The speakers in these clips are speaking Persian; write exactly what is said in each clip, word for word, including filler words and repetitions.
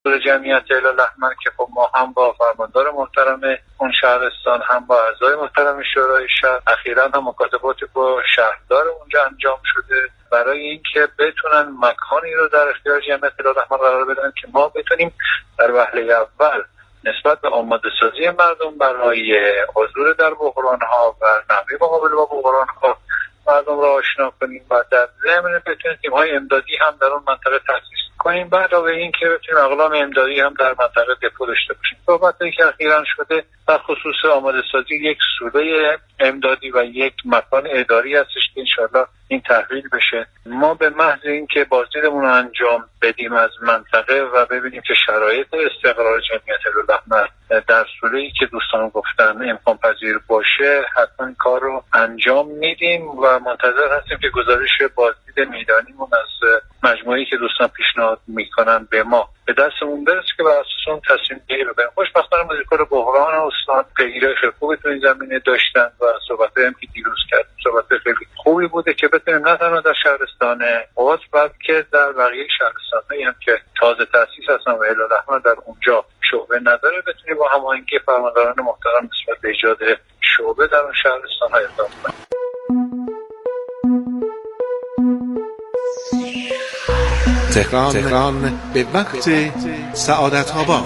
جمعیت هلال احمر که خب ما هم با فرماندار محترم اون شهرستان هم با اعضای محترم شورای شهر اخیراً هم مکاتبات با شهردار اونجا انجام شده برای اینکه بتونن مکانی رو در اختیار جمعیت هلال احمر قرار بدن که ما بتونیم در وهله اول نسبت به آماده سازی مردم برای حضور در بحران‌ها و نحوه مقابله با بحران‌ها مردم را آشنا کنیم و در ضمن بتونیم تیم‌های امدادی هم در اون منطقه تأسیس کنیم. بعد از این که بتونیم اقلام امدادی هم در منطقه دپو داشته باشیم. صحبتی که اخیراً شده در خصوص آماده سازی یک سوله امدادی و یک مکان اداری هستش که انشالله این تحویل بشه. ما به محض اینکه بازدیدمون رو انجام بدیم از منطقه و ببینیم که شرایط استقرار جمعیت هلال احمر در سوله‌ای که دوستان گفتن امکان پذیر باشه حتما کار رو انجام میدیم و منتظر هستیم که گزارش بازدید میدانیمون از مجموعه‌ای که دوستان پیشنهاد میکنن به ما به دستمون برسه که بر اساس اون تصمیم گیری رو بریم. خوشبختانه مدیرکل بحران استان پیگیری خیلی خوبی تو این زمینه داشتن و صحبتایی هم که دیروز کردیم صحبت خیلی خوبی بوده که بتونیم نه تنها در شهرستان قدس بلکه در بقیه شهرستان‌هایی هم که تازه تأسیس هستن و هلال احمر در اونجا شعبه نداره بتونیم با هماهنگی فرمانداران محترم نسبت به ایجاد شعبه در اون شهرستان‌ها اقدام کنیم. تهران, تهران به وقت سعادت آباد.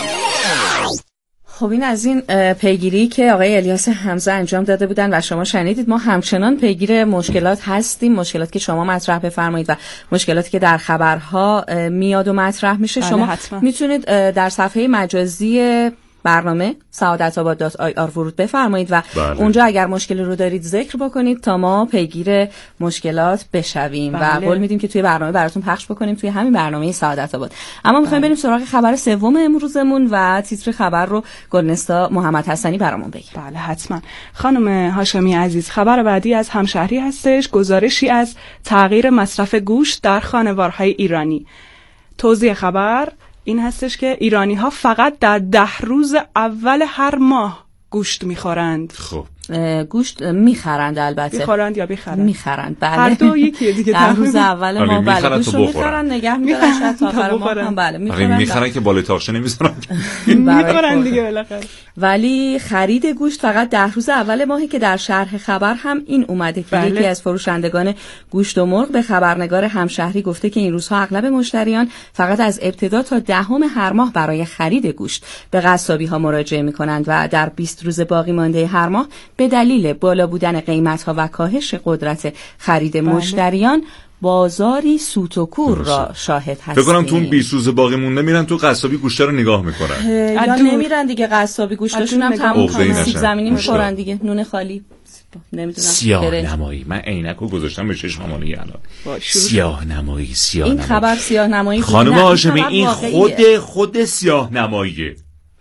خب این از این پیگیری که آقای الیاس حمزه انجام داده بودن و شما شنیدید. ما همچنان پیگیر مشکلات هستیم، مشکلاتی که شما مطرح بفرمایید و مشکلاتی که در خبرها میاد و مطرح میشه. بله شما حتما میتونید در صفحه مجازی برنامه سعادت آباد دات آی آر ورود بفرمایید و بله. اونجا اگر مشکلی رو دارید ذکر بکنید تا ما پیگیر مشکلات بشویم بله. و قول میدیم که توی برنامه براتون پخش بکنیم توی همین برنامه سعادت آباد. اما میخوایم بله. بریم سراغ خبر سوم امروزمون و تیتر خبر رو گلنستا محمد حسنی برامون بگه. بله حتما. خانم هاشمی عزیز، خبر بعدی از همشهری هستش. گزارشی از تغییر مصرف گوشت در خانوارهای ایرانی. توضیح خبر این هستش که ایرانی ها فقط در ده روز اول هر ماه گوشت میخورند. خب گوشت میخرند البته. میخورند یا بیخرند؟ میخرند بله. هر دو یکیه دیگه. در روز اول ماه بله گوشت میخرن نگه میدارن شاید تا آخر ماه هم بله میخورن. میخرن که بالای تاخچه نمیذارن. میخورن دیگه بالاخره. ولی خرید گوشت فقط ده روز اول ماهی که در شرح خبر هم این اومده که بله. یکی از فروشندگان گوشت و مرغ به خبرنگار همشهری گفته که این روزها اغلب مشتریان فقط از ابتدا تا دهم هر ماه برای خرید گوشت به قصابی‌ها مراجعه می‌کنند و در بیست روز باقی مانده هر ماه به دلیل بالا بودن قیمت‌ها و کاهش قدرت خرید بله. مشتریان بازاری سوت و کور را شاهد هستیم. فکر کنم تو اون بیست روز باقی مونده میرن تو قصابی گوشتا رو نگاه میکنن. یا نمیرن دیگه قصابی گوشتاشون هم تموم کنن. سیب زمینی میخورن دیگه، نون خالی. نمیدونم. سیاه نمایی. من عینکو گذاشتم به چشممونی الان. سیاه نمایی، سیاه این نمایی. خبر سیاه نمایی. خانم هاشمی این خود خود سیاه نماییه.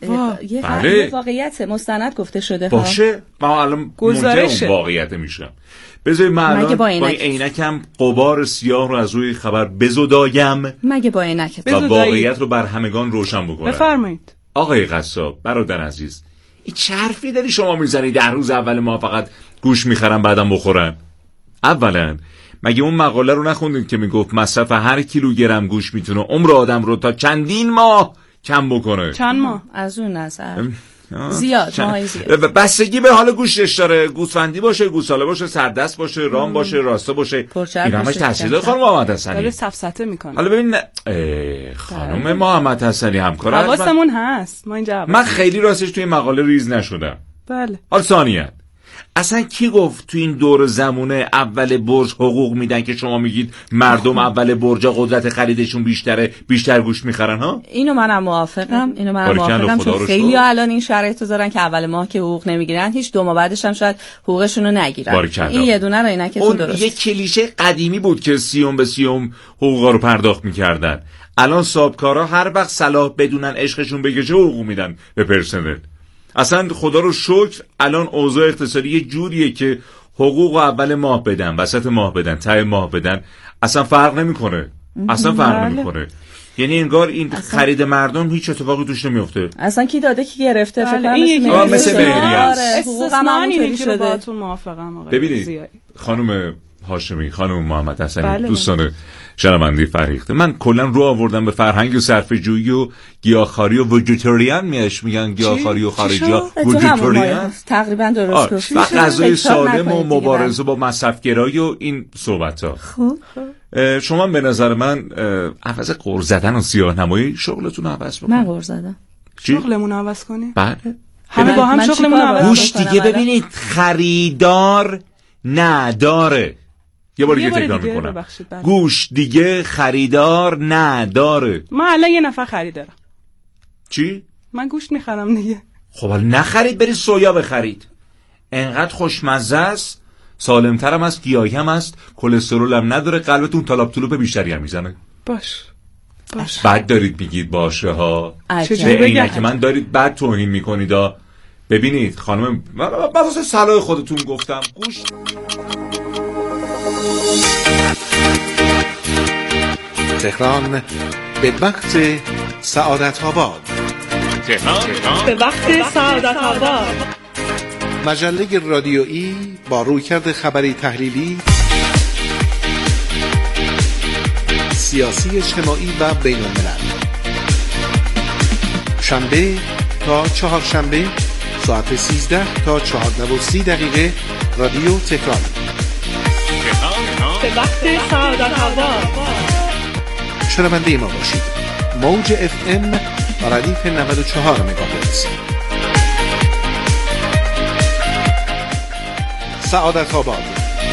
یه بله. واقعیت مستند گفته شده ها. باشه ما الان منتظر واقعیت میشم. بذارید من الان با این عینکم غبار سیاه رو از روی خبر بزدایم مگه با عینک و واقعیت رو بر همگان روشن بکنم. بفرمایید آقای قصاب برادر عزیز، این چه حرفی داری شما میزنی در روز اول ما فقط گوش میخرن بعدم بخورن؟ اولا مگه اون مقاله رو نخوندید که میگفت مصرف هر کیلوگرم گوشت میتونه عمر آدم رو تا چندین ماه کم بکنه؟ چند ماه از اون نظر زیاد ماهی زیاد. بستگی به حال گوشتش داره، گوسفندی باشه، گوساله باشه، سردست باشه، رام باشه، راسته باشه، این همش تاثیر داره. خانم محمد حسنی داره سفسطه میکنه. حالا ببین خانم محمد حسنی همکار حواسمون هست ما اینجا. من خیلی راستش توی مقاله ریز نشدم. بله. حالا ثانیاً اصلا کی گفت تو این دور زمونه اول برج حقوق میدن که شما میگید مردم اول برجا قدرت خریدشون بیشتره بیشتر گوشت میخرن ها؟ اینو منم موافقم. اینو منم موافقم چون خیلی الان این شرایطو دارن که اول ماه که حقوق نمیگیرن هیچ دو ماه بعدش هم شاید حقوقشون رو نگیرن. این یه دونه رو اینکتون درست. یه کلیشه قدیمی بود که سیوم به سیوم حقوقا رو پرداخت میکردن. الان صاحبکارا هر وقت صلاح بدونن عشقشون بگشه حقوق میدن به پرسنل. اصلا خدا رو شکر الان اوضاع اقتصادی یه جوریه که حقوق اول ماه بدن، وسط ماه بدن، ته ماه بدن، اصلا فرق نمیکنه. اصلا فرق نمیکنه. یعنی انگار این اصلا خرید مردم هیچ اتفاقی توش نمیفته. اصلا کی داده کی گرفته؟ فکر کنم مثل مثل بهریه. استثنایی که باهاتون موافقم آقای. ببینید خانم هاشمی، خانم محمد حسنی، بله دوستان شنونده فریخته، من کلا رو آوردم به فرهنگ صرفه جویی و گیاهخواری و وجیتریان میش میگن، گیاهخواری و خارجی‌ها وجیتریان تقریبا درست گفت. و غذای سالم و مبارزه با مصرف‌گرایی و این صحبت‌ها. خوب شما به نظر من عوض قرض زدن و سیاه‌نمایی شغلتون عوض بکنید. من قرض زدم. شغلمون عوض کنیم؟ بله. همه با هم شغلمون عوض. گوش دیگه ببینید، خریدار نداره. یه بار دیگه تکرار میکنم، گوش دیگه خریدار نداره. من الان یه نفر خریدارم. چی؟ من گوشت میخرم دیگه. خب حالا نخرید، برید سویا بخرید. انقدر خوشمزه است، سالمتر هم است، گیاهی هم است، کلسترول هم نداره، قلبتون تالاپ تلوپ بیشتری هم میزنه. باش باش. بعد دارید میگید باشه ها، چجوری بگم که من دارید بعد توهین میکنید ها. ببینید خانم، من واسه صلاح خودتون گفتم. گوش تهران به وقت سعادت آباد. تهران به وقت سعادت آباد. مجله رادیویی با رویکرد خبری تحلیلی، سیاسی، اجتماعی و بین الملل. شنبه تا چهارشنبه ساعت سیزده تا چهارده و سی دقیقه رادیو تهران. به وقت سعادت آباد. شنونده ما باشید. موج اف ام ردیف نود و چهار مگاهرتز. سعادت آباد.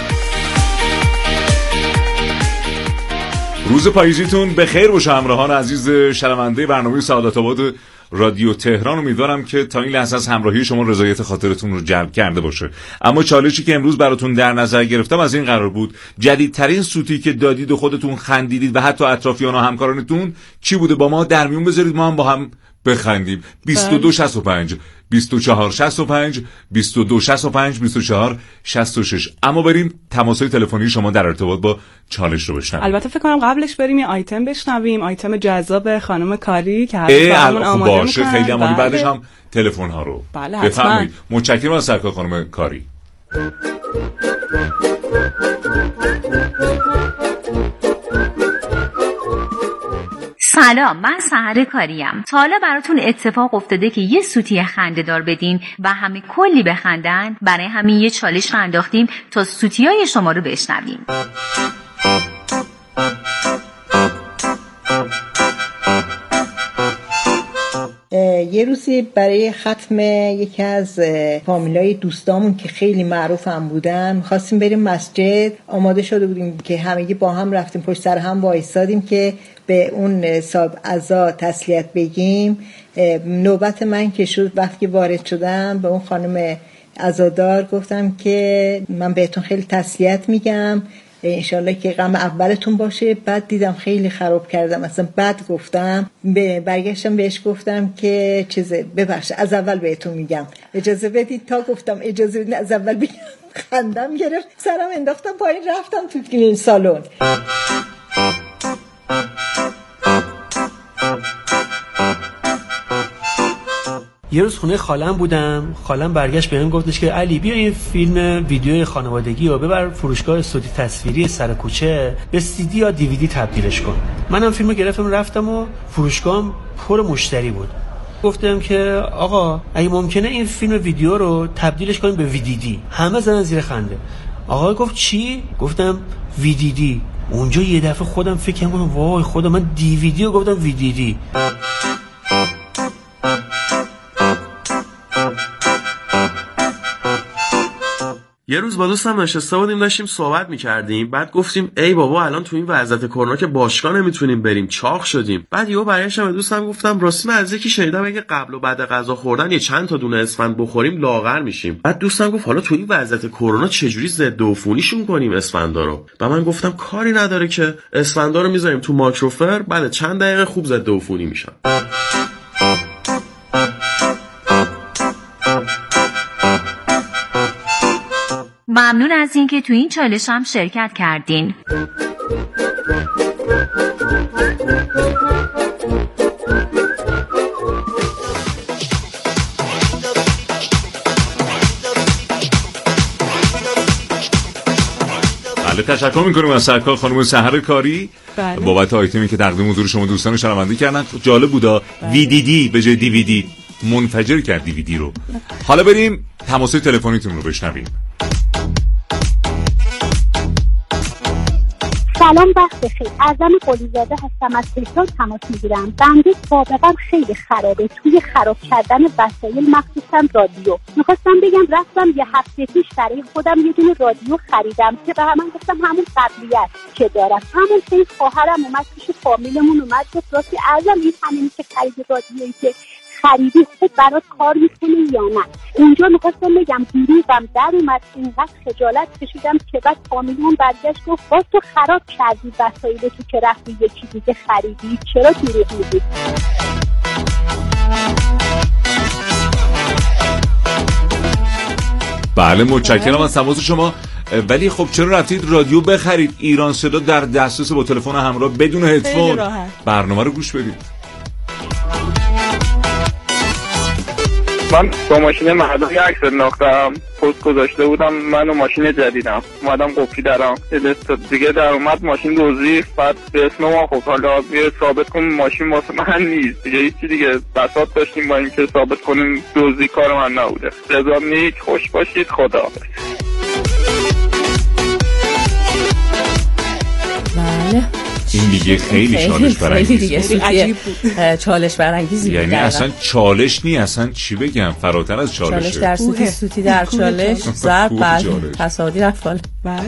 روز پاییزیتون به خیر باشه همراهان عزیز شنونده برنامه سعادت آباد رادیو تهران. امیدوارم که تا این لحظه از همراهی شما رضایت خاطرتون رو جلب کرده باشه. اما چالشی که امروز براتون در نظر گرفتم از این قرار بود جدیدترین سوتی که دادید و خودتون خندیدید و حتی اطرافیان و همکارانتون چی بوده با ما در میون بذارید، ما هم با هم بخندیم. بیست و دو شصت و پنج بیست و چهار شصت و پنج بیست و دو شصت و پنج بیست و چهار شصت و شش. اما بریم تماس‌های تلفنی شما در ارتباط با چالش رو بشنویم. البته فکر کنم قبلش بریم یه آیتم بشنویم، آیتم جذاب خانم کاری که هر برامون آماده باشه می‌کنن. خیلی عالی. بعدش هم تلفن ها رو بله بفرمایید. متشکرم از سرکار خانم کاری. سلام، من سحر کاریم. تا حالا براتون اتفاق افتاده که یه سوتی خنده‌دار بدین و همه کلی بخندن؟ برای همین یه چالش انداختیم تا سوتیای شما رو بشنویم. یه روزی برای ختم یکی از فامیلای دوستامون که خیلی معروف هم بودن می‌خواستیم بریم مسجد. آماده شده بودیم که همگی با هم رفتیم پشت سر هم وایسادیم که به اون صاحب عزا تسلیت بگیم. نوبت من که شد، وقتی وارد شدم به اون خانم عزادار گفتم که من بهتون خیلی تسلیت میگم، انشالله که غم اولتون باشه. بعد دیدم خیلی خراب کردم، اصلا بد گفتم. برگشتم بهش گفتم که چیزه ببخش، از اول بهتون میگم، اجازه بدید. تا گفتم اجازه بدید از اول بگم خندم گرفت، سرم انداختم پایین، رفتم تو سالن. یه روز خونه خالم بودم، خالم برگشت بهم گفتش که علی بیا این فیلم ویدیوی خانوادگی رو ببر فروشگاه صوتی تصویری سر کوچه، به سی دی یا دیویدی تبدیلش کن. منم فیلمو گرفتم رفتم و فروشگاهم پر مشتری بود. گفتم که آقا اگه ممکنه این فیلم ویدیو رو تبدیلش کنیم به ویدیدی. همه زدن زیر خنده. آقا گفت چی؟ گفتم ویدیدی. اونجا یه دفعه خودم فکر کردم وای خدا، من دیویدی رو گفتم ویدیدی. یه روز با دوستم نشسته بودیم داشتیم صحبت می‌کردیم، بعد گفتیم ای بابا الان تو این وضعیت کرونا که باشگاه نمیتونیم بریم، چاق شدیم. بعد یهو برگشتم به دوستم گفتم راستی من از یکی شنیدم اگه قبل و بعد غذا خوردن یه چند تا دونه اسفند بخوریم لاغر میشیم. بعد دوستم گفت حالا تو این وضعیت کرونا چجوری ضد عفونیشون کنیم اسفندا رو؟ و من گفتم کاری نداره که اسفندا رو میذاریم تو ماکروفر، بعد چند دقیقه خوب ضد عفونی میشن. ممنون از اینکه تو این چالش هم شرکت کردین. بله تشکر میکنیم از سرکار خانم سحر کاری بله. بابت آیتمی که تقدیم حضور شما دوستان شنونده کردن. جالب بودا بله. وی دی دی به جای دی وی دی منفجر کرد دی وی دی رو. حالا بریم تماس تلفنیتون رو بشنویم. سلام وقت بخیر. ازم قلیزاده هستم، از تهران تماس میگیرم. بنده سابقم خیلی خرابه توی خراب کردن وسایل، مخصوصا رادیو. میخواستم بگم رفتم یه هفته پیش برای خودم یه دونه رادیو خریدم که به من گفتم همون قبلیت که دارم. همون که خواهرم اومد پیش فامیلمون اومد گفت راستی ازم این همینی که خرید رادیویی که خریدی خوب برات کار میکنه یا نه. اونجا میخواستم بگم دیروزم در اومد اینقدر خجالت کشیدم که بعد فامیلمون برگشت گفت باز تو خراب کردی وسایل تو که رفتی یکی دیگه خریدی، چرا دروغ میگی؟ بله متشکرم از تماس شما. ولی خب چرا رفتید رادیو بخرید؟ ایران صدا در دسترس با تلفن همراه بدون هدفون برنامه رو گوش بدید. من با ماشین مردم یک عکس انداختم، پست گذاشته بودم من و ماشین جدیدم، اومدم قفلی درم دیگه در اومد ماشین دزدی، بعد به اسم ما خب حالا بیا ثابت کنیم ماشین واسه من نیست دیگه، هیچی دیگه بساط داشتیم با اینکه ثابت کنیم دزدی کار من نبوده. رضا نیک، خوش باشید، خداحافظ. بله این دیگه خیلی چالش برانگیز بود. عجیب بود. چالش برانگیزی یعنی اصلا چالش نی، اصلا چی بگم، فراتر از چالشه. چالش در سوتی، سوتی در چالش، ضرب بر تصادی رفت. بله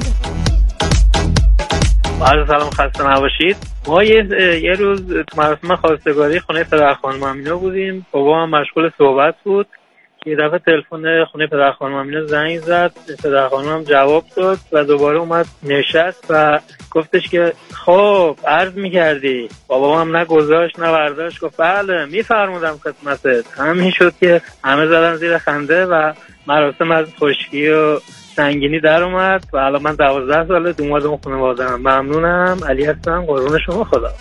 بله سلام، خسته نباشید. ما یه, یه روز تو مراسم خواستگاری خونه پدر خانم امینا بودیم. بابا هم مشغول صحبت بود. یه دفعه تلفن خونه پدر خانم امینا زنگ زد، پدر خانم هم جواب داد و دوباره اومد نشست و گفتش که خب عرض میکردی. بابا هم نه گذاشت نه برداشت، گفت بله میفرمودم خدمتت. همین شد که همه زدن زیر خنده و مراسم از خشکی و سنگینی در اومد و الان من دوازده ساله دوماد اون خانواده هم. ممنونم، علی هستم، قربون شما، خدا.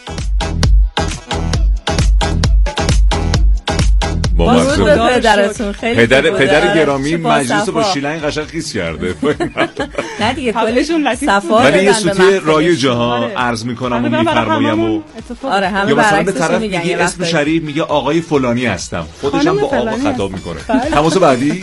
پدرتون خیلی پدر پدر گرامی مجلس با شیلنگ قشنگ خیس کرده. نه دیگه کلشون صفا. ولی یه سوتی رایجه ها عرض میکنم و میفرمایم و آره همه برعکسش به طرف میگه اسم شریف میگه آقای فلانی هستم، خودش هم با آقا خطاب میکنه. تماس بعدی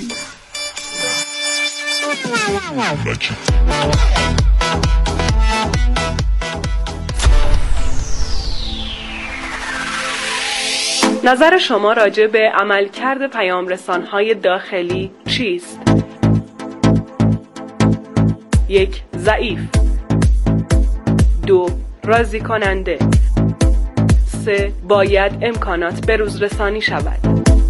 نظر شما راجع به عملکرد پیام‌رسان‌های داخلی چیست؟ یک، ضعیف. دو، راضی کننده. سه، باید امکانات بروز رسانی شود.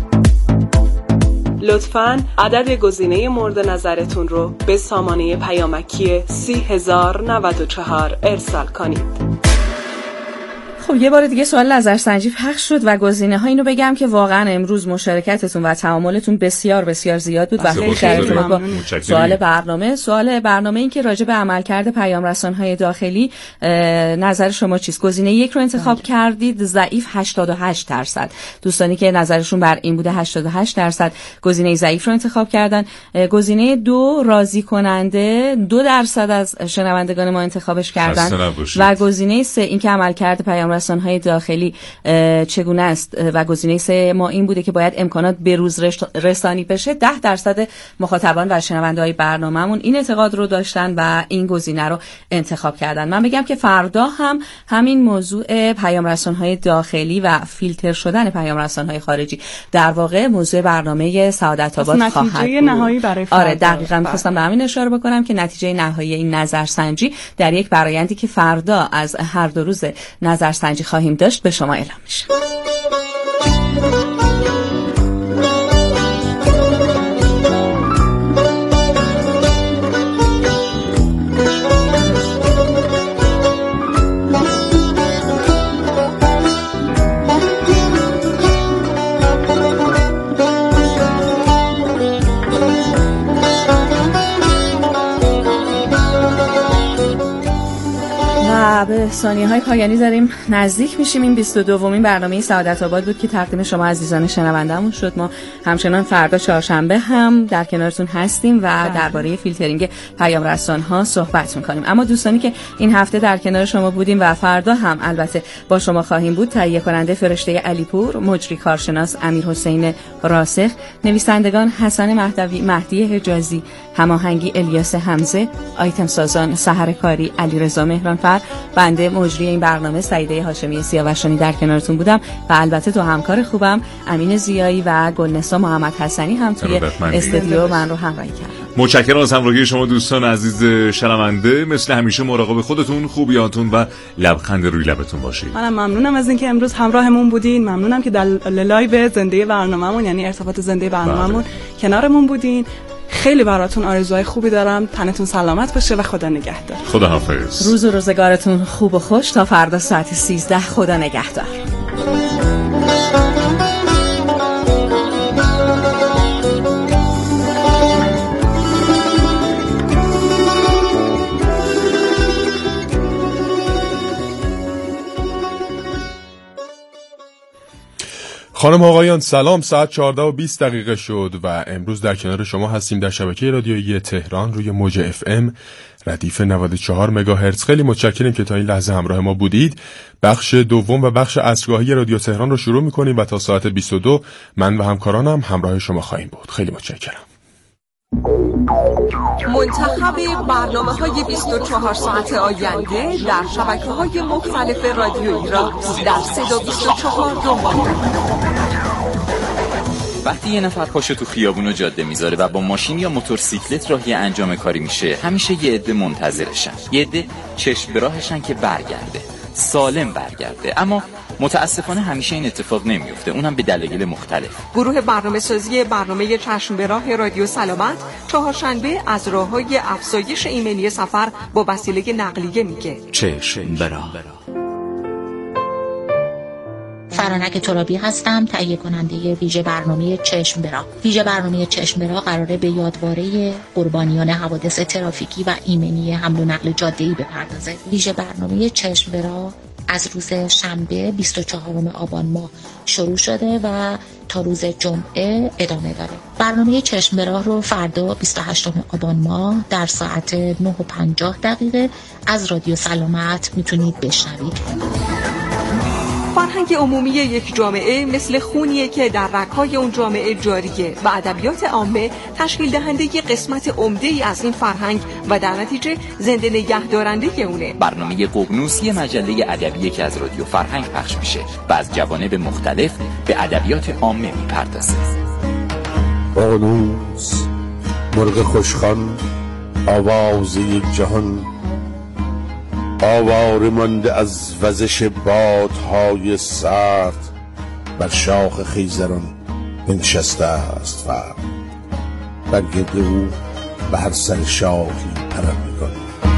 لطفاً عدد گزینه مورد نظرتون رو به سامانه پیامکی سی هزار و نود و چهار ارسال کنید. خب یه بار دیگه سوال نظرسنجی پخش شد و گزینه ها اینو بگم که واقعا امروز مشارکتتون و تعاملتون بسیار بسیار زیاد بود و خیلی در ارتباط با سوال برنامه سوال برنامه این که راجع به عملکرد پیام رسان‌های داخلی نظر شما چیست؟ گزینه یک رو انتخاب کردید، ضعیف هشتاد و هشت درصد. دوستانی که نظرشون بر این بوده هشتاد و هشت درصد گزینه ضعیف رو انتخاب کردن. گزینه دو راضی کننده دو درصد از شنوندگان ما انتخابش کردن و گزینه سه این که عملکرد پیام رسانه‌های داخلی چگونه است و گزینه سه ما این بوده که باید امکانات به روز رسانی بشه. ده درصد مخاطبان و شنونده‌های برنامه‌مون این اعتقاد رو داشتن و این گزینه رو انتخاب کردن. من بگم که فردا هم همین موضوع پیام رسانه‌های داخلی و فیلتر شدن پیام رسانه‌های خارجی در واقع موضوع برنامه سعادت آباد خواهد بود. نتیجه نهایی برای فردا. آره دقیقاً می‌خواستم به همین اشاره بکنم که نتیجه نهایی این نظرسنجی در یک برآیندی که فردا از هر دو روز نظرسنجی خواهیم داشت به شما اعلام میشه. به ثانیه های پایانی داریم نزدیک میشیم. این بیست و دومین برنامه سعادت آباد بود که تقدیم شما عزیزان شنونده‌مون شد. ما همچنان فردا چهارشنبه هم در کنارتون هستیم و درباره فیلترینگ پیام رسان‌ها صحبت می‌کنیم. اما دوستانی که این هفته در کنار شما بودیم و فردا هم البته با شما خواهیم بود، تهیه کننده فرشته علیپور، مجری کارشناس امیرحسین راسخ، نویسندگان حسن مهدوی، مهدی حجازی، هماهنگی الیاس حمزه، آیتم سازان سحر کاری علیرضا مهرانفر، بنده مجری این برنامه سعیده هاشمی سیاوشانی در کنارتون بودم و البته تو همکار خوبم امین زیایی و گلنسا محمد حسنی هم توی استودیو من رو همراهی کردن. متشکرم از همراهی شما دوستان عزیز شنونده. مثل همیشه مراقب خودتون، خوبیاتون و لبخند روی لبتون باشید. منم ممنونم از اینکه امروز همراهمون بودین. ممنونم که در لایو زنده برنامه‌مون، یعنی ارتباط زنده برنامه‌مون کنارمون بودین. خیلی براتون آرزوهای خوبی دارم. تنتون سلامت باشه و خدا نگهدار. خدا حافظ. روز و روزگارتون خوب و خوش تا فردا ساعت سیزده. خدا نگهدار. خانم آقایان سلام. ساعت چهارده و بیست دقیقه شد و امروز در کنار شما هستیم در شبکه رادیویی تهران روی موج اف ام ردیف نود و چهار مگاهرتز. خیلی متشکریم که تا این لحظه همراه ما بودید. بخش دوم و بخش عصرگاهی رادیو تهران رو شروع می‌کنیم و تا ساعت بیست و دو من و همکارانم همراه شما خواهیم بود. خیلی متشکرم. منتخب برنامه‌های بیست و چهار ساعت آینده در شبکه‌های مختلف رادیویی را در صدا بیست و چهار دنبال وقتی یه نفر پاشو تو خیابون و جاده میذاره و با ماشین یا موتورسیکلت راهی انجام کاری میشه، همیشه یه عده منتظرشن. یه عده چشم به راهشن که برگرده، سالم برگرده. اما متاسفانه همیشه این اتفاق نمیفته، اونم به دلایل مختلف. گروه برنامه‌سازی برنامه چشم به راه رادیو سلامت چهارشنبه از راه‌های افزایش ایمنی سفر با وسیله نقلیه میگه. چشم به راه. فرانک ترابی هستم، تهیه کننده ویژه برنامه چشم به راه. ویژه برنامه چشم به راه قراره به یادواره قربانیان حوادث ترافیکی و ایمنی حمل و نقل جاده‌ای بپردازه. ویژه برنامه چشم به راه از روز شنبه بیست و چهارم آبان ماه شروع شده و تا روز جمعه ادامه داره. برنامه چشم به راه رو فردا بیست و هشتم آبان ماه در ساعت نه و پنجاه دقیقه از رادیو سلامت میتونید بشنوید. فرهنگ عمومی یک جامعه مثل خونیه که در رگ‌های اون جامعه جاریه و ادبیات عامه تشکیل دهنده قسمت عمده‌ای از این فرهنگ و در نتیجه زنده نگهدارنده اونه. برنامه ققنوس یه مجله ادبیه که از رادیو فرهنگ پخش میشه و از جوانب مختلف به ادبیات عامه میپردازه. ققنوس، مرغ خوشخوان، آواز یک جهان، آواره مانده از وزش بادهای سرد، بر شاخ خیزران بنشسته است فرد، بر گرد او به هر سر شاخی پرم می‌کند.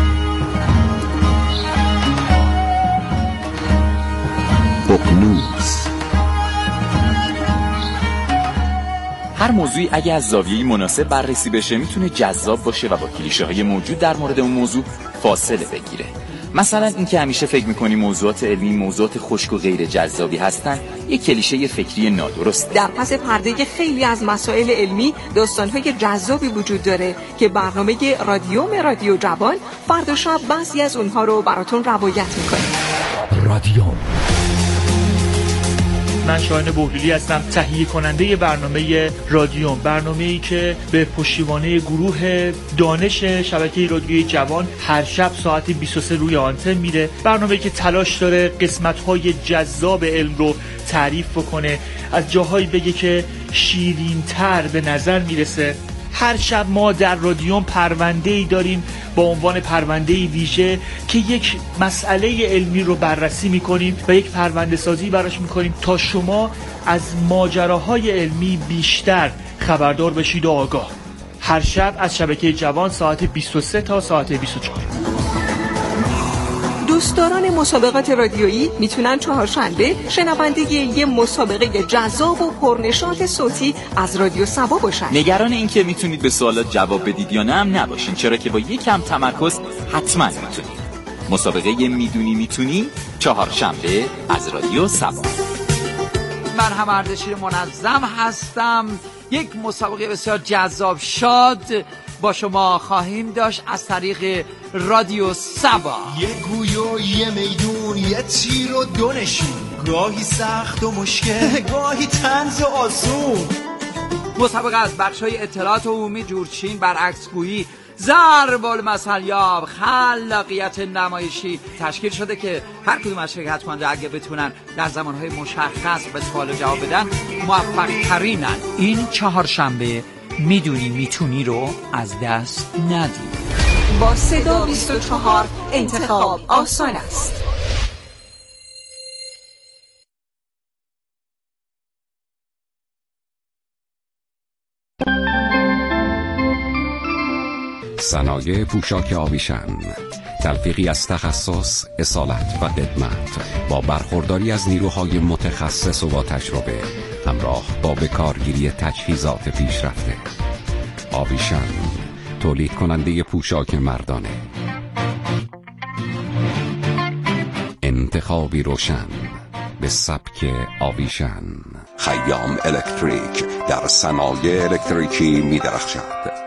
ققنوس. هر موضوعی اگه از زاویه‌ای مناسب بررسی بشه میتونه جذاب باشه و با کلیشه‌های موجود در مورد اون موضوع فاصله بگیره. مثلا اینکه همیشه فکر می‌کنی موضوعات علمی موضوعات خشک و غیر جذابی هستن، یک کلیشه فکری نادرست. در پس پرده خیلی از مسائل علمی داستان‌های جذابی وجود داره که برنامه رادیوم رادیو جوان فردا شب بعضی از اونها رو براتون روایت می‌کنه. رادیوم. من شاهین بهلولی هستم، تهیه کننده برنامه رادیوم، برنامه‌ای که به پشتیبانی گروه دانش شبکه رادیوی جوان هر شب ساعت بیست و سه روی آنتن میره. برنامه‌ای که تلاش داره قسمت‌های جذاب علم رو تعریف بکنه، از جاهایی بگه که شیرین‌تر به نظر میرسه. هر شب ما در رادیوم پرونده‌ای داریم با عنوان پرونده‌ای ویژه که یک مسئله علمی رو بررسی می‌کنیم و یک پرونده سازی براش می‌کنیم تا شما از ماجراهای علمی بیشتر خبردار بشید و آگاه. هر شب از شبکه جوان ساعت بیست و سه تا ساعت بیست و چهار. دوستداران مسابقات رادیویی میتونن چهارشنبه شنونده یه مسابقه جذاب و پرنشاط صوتی از رادیو سبا باشن. نگران این که میتونید به سوالات جواب بدید یا نه هم نباشین، چرا که با یک کم تمرکز حتما میتونید. مسابقه میدونی میتونی چهارشنبه از رادیو سبا. من هم اردشیر منظم هستم. یک مسابقه بسیار جذاب شاد با شما خواهیم داشت از طریق رادیو سبا. یه گوی و یه میدون، یه تیر و دو نشون، گاهی سخت و مشکل، گاهی طنز و آسون. مسابقه از بخش‌های اطلاعات عمومی، جورچین، برعکسگویی، ضرب المثل یاب، خلاقیت نمایشی تشکیل شده که هر کدوم از شرکت کننده اگه بتونن در زمانهای مشخص به سوال جواب بدن موفق ترینن. این چهارشنبه میدونی میتونی رو از دست ندی. با صدا بیست و چهار انتخاب آسان است. صنایع پوشاک آویشن، تلفیقی از تخصص، اصالت و خدمت با برخورداری از نیروهای متخصص و با تجربه همراه با بکارگیری تجهیزات پیشرفته. آویشن، تولید کننده پوشاک مردانه. انتخابی روشن به سبک آویشن. خیام الکتریک در صنایع الکتریکی می درخشد.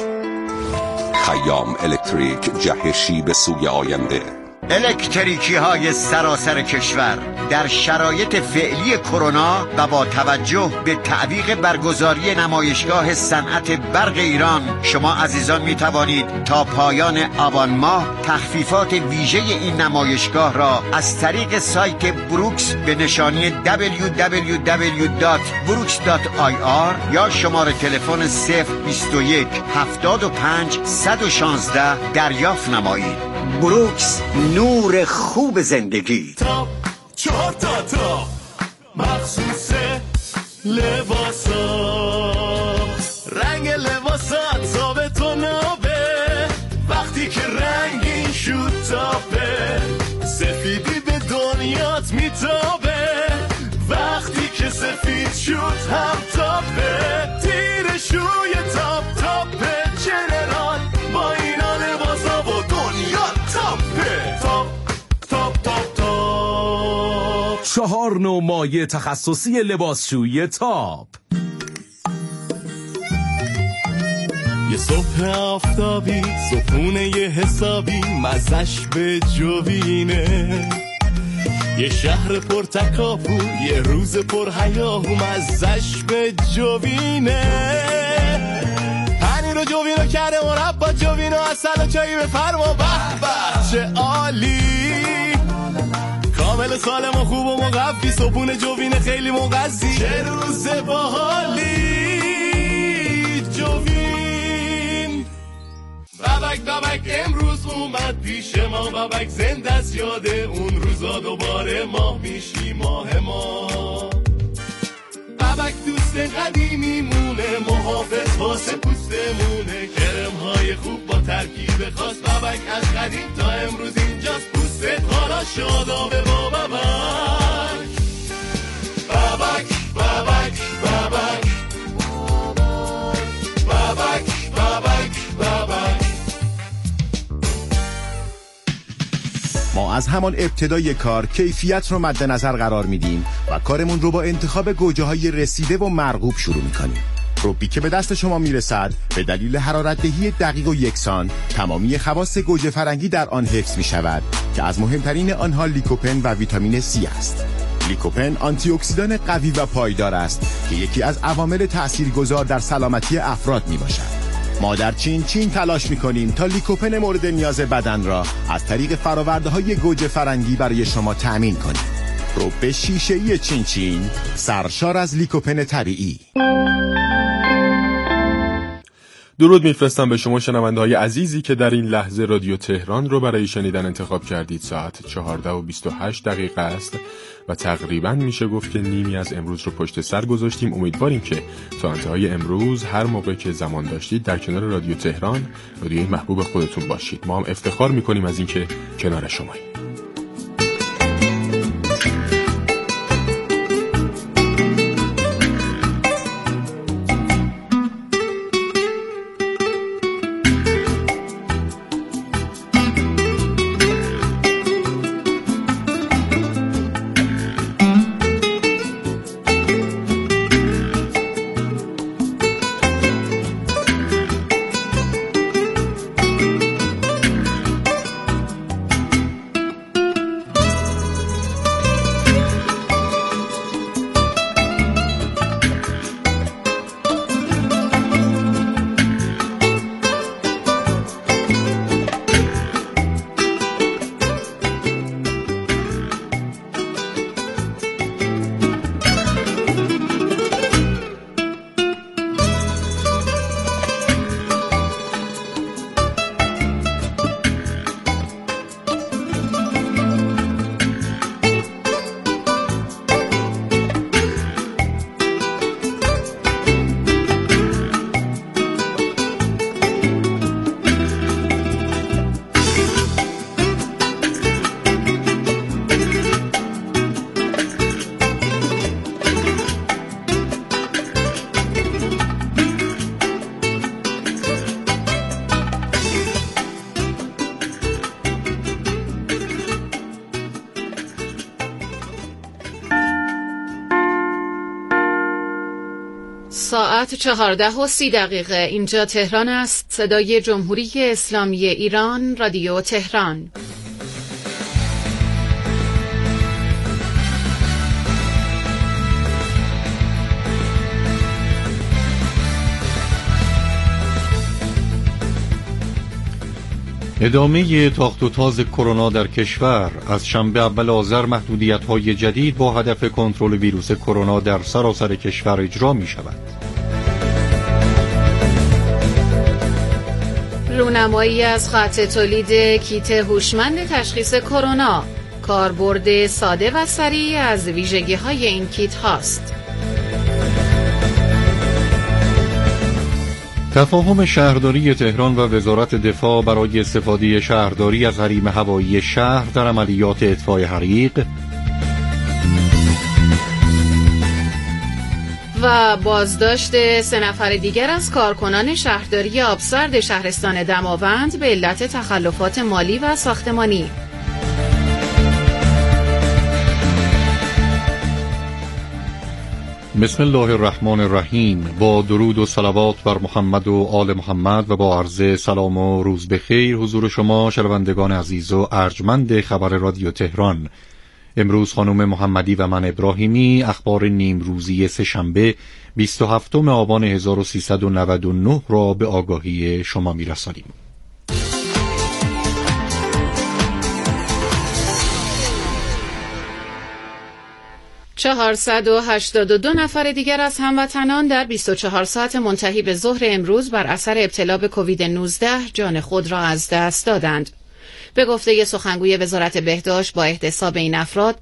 خیام الکتریک، جهشی به سوی آینده. الکتریکی های سراسر کشور در شرایط فعلی کرونا و با توجه به تعویق برگزاری نمایشگاه صنعت برق ایران، شما عزیزان می توانید تا پایان آبان ماه تخفیفات ویژه این نمایشگاه را از طریق سایت بروکس به نشانی دبلیو دبلیو دبلیو دات بروکس دات آی آر یا شماره تلفن صفر بیست و یک هفتاد و پنج صد و شانزده دریافت نمایید. بروکس، نور خوب زندگی. تاپ چهار تا تاپ مخصوص لباسا، رنگ لباسات ثابت و نابه، وقتی که رنگین شد تاپه، سفیدی به دنیات میتابه، وقتی که سفید شد هم تاپه، تیرشوی تاپ تاپه جنرال، با اینا لباسا و دنیا تاپه. تاپ تاپ تاپ تاپ چهار نوع مایع تخصصی لباسشویی تاپ. یه صبح آفتابی، صبحونه یه حسابی، مزش به جوینه، یه شهر پر تکاپو، یه روز پر هیاهو، مزش به جوینه، پنیر و جوینو کرده مربا، جوینو اصل و چایی بفرما، به به چه عالی، کامل سالم و خوب و مقوی، صبحونه جوینه خیلی مغذی، چه روز باحالی جوین. بابک بابک امروز اومد پیش ما، بابک زنده است یاد اون روزا، دوباره ماه میشی ماه ما. بابک دوست قدیمی مونه، محافظ واسه پوستمونه، کرم های خوب با ترکیب خاص، بابک از قدیم تا امروز اینجاست، پوستت حالا شادابه با بابک. بابک بابک بابک بابک بابک بابک. ما از همان ابتدای کار کیفیت رو مد نظر قرار میدیم و کارمون رو با انتخاب گوجه های رسیده و مرغوب شروع میکنیم. روبی که به دست شما میرسد به دلیل حرارت دهی دقیق و یکسان تمامی خواص گوجه فرنگی در آن حفظ می شود که از مهمترین آنها لیکوپن و ویتامین سی است. لیکوپن آنتی اکسیدان قوی و پایدار است که یکی از عوامل تاثیرگذار در سلامتی افراد می باشد. ما در چین چین تلاش می‌کنیم تا لیکوپن مورد نیاز بدن را از طریق فرآورده‌های گوجه فرنگی برای شما تأمین کنیم. روب شیشه‌ای چین چین، سرشار از لیکوپن طبیعی. درود میفرستم به شما شنونده‌های عزیزی که در این لحظه رادیو تهران رو برای شنیدن انتخاب کردید. ساعت چهارده و بیست و هشت دقیقه است و تقریباً میشه گفت که نیمی از امروز رو پشت سر گذاشتیم. امیدواریم که تا انتهای امروز هر موقع که زمان داشتید در کنار رادیو تهران، رادیوی محبوب خودتون باشید. ما هم افتخار میکنیم از اینکه کنار شماییم. ساعت چهارده و سی دقیقه اینجا تهران است. صدای جمهوری اسلامی ایران، رادیو تهران. ادامه تاخت و تاز کرونا در کشور. از شنبه اول آذر محدودیت‌های جدید با هدف کنترل ویروس کرونا در سراسر کشور اجرا می‌شود. رونمایی از خط تولید کیت هوشمند تشخیص کرونا. کاربرد ساده و سریع از ویژگی‌های این کیت هاست. تفاهم شهرداری تهران و وزارت دفاع برای استفاده شهرداری از حریم هوایی شهر در عملیات اطفاء حریق. و بازداشت سه نفر دیگر از کارکنان شهرداری آبسرد شهرستان دماوند به علت تخلفات مالی و ساختمانی. بسم الله الرحمن الرحیم. با درود و صلوات بر محمد و آل محمد و با عرض سلام و روز بخیر حضور شما شنوندگان عزیز و ارجمند خبر رادیو تهران. امروز خانم محمدی و من ابراهیمی اخبار نیم روزی سه‌شنبه بیست و هفتم آبان هزار و سیصد و نود و نه را به آگاهی شما می‌رسانیم. چهارصد و هشتاد و دو نفر دیگر از هموطنان در بیست و چهار ساعت منتهی به ظهر امروز بر اثر ابتلا به کووید نوزده جان خود را از دست دادند. به گفته سخنگوی وزارت بهداشت با احتساب این افراد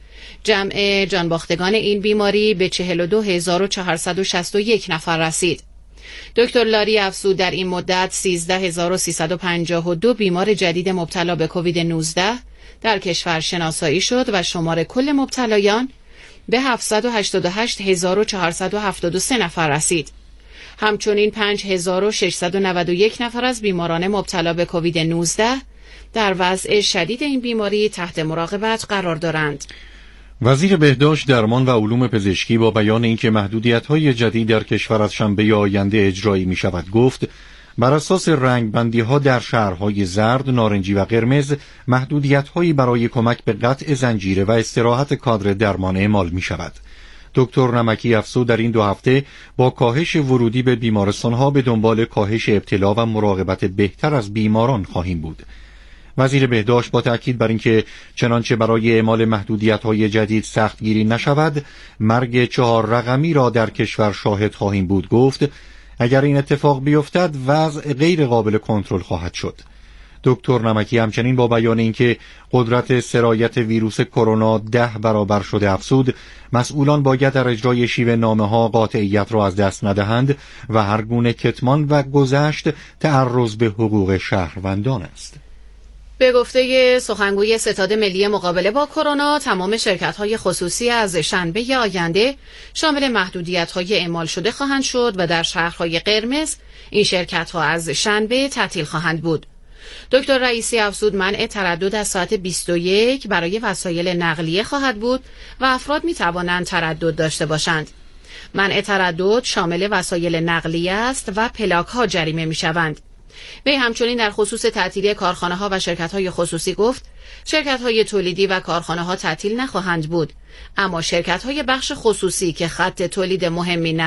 جمع جانباختگان این بیماری به چهل و دو هزار و چهارصد و شصت و یک نفر رسید. دکتر لاری افزود در این مدت سیزده هزار و سیصد و پنجاه و دو بیمار جدید مبتلا به کووید نوزده در کشور شناسایی شد و شمار کل مبتلایان به هفتصد و هشتاد و هشت هزار و چهارصد و هفتاد و سه نفر رسید. همچنین پنج هزار و ششصد و نود و یک نفر از بیماران مبتلا به کووید نوزده در وضع شدید این بیماری تحت مراقبت قرار دارند. وزیر بهداشت، درمان و علوم پزشکی با بیان اینکه محدودیت‌های جدید در کشور از شنبه آینده اجرایی می‌شود گفت بر اساس رنگبندی‌ها در شهرهای زرد، نارنجی و قرمز محدودیت‌هایی برای کمک به قطع زنجیره و استراحت کادر درمان اعمال می‌شود. دکتر نمکی افزود در این دو هفته با کاهش ورودی به بیمارستان‌ها به دنبال کاهش ابتلا و مراقبت بهتر از بیماران خواهیم بود. وزیر بهداشت با تأکید بر اینکه چنانچه برای اعمال محدودیت‌های جدید سختگیری نشود، مرگ چهار رقمی را در کشور شاهد خواهیم بود گفت اگر این اتفاق بیفتد وضع غیر قابل کنترل خواهد شد. دکتر نمکی همچنین با بیان اینکه قدرت سرایت ویروس کرونا ده برابر شده افزود مسئولان باید در اجرای شیوه نامه‌ها قاطعیت را از دست ندهند و هر گونه کتمان و گذشت تعرض به حقوق شهروندان است. به گفته سخنگوی ستاد ملی مقابله با کرونا، تمام شرکت‌های خصوصی از شنبه آینده شامل محدودیت‌های اعمال شده خواهند شد و در شهرهای قرمز این شرکت‌ها از شنبه تعطیل خواهند بود. دکتر رئیسی افزود منع تردد از ساعت بیست و یک برای وسایل نقلیه خواهد بود و افراد می‌توانند تردد داشته باشند. منع تردد شامل وسایل نقلیه است و پلاک‌ها جریمه می‌شوند. وی همچنین در خصوص تعطیلی کارخانه‌ها و شرکت‌های خصوصی گفت شرکت‌های تولیدی و کارخانه‌ها تعطیل نخواهند بود، اما شرکت‌های بخش خصوصی که خط تولید مهمی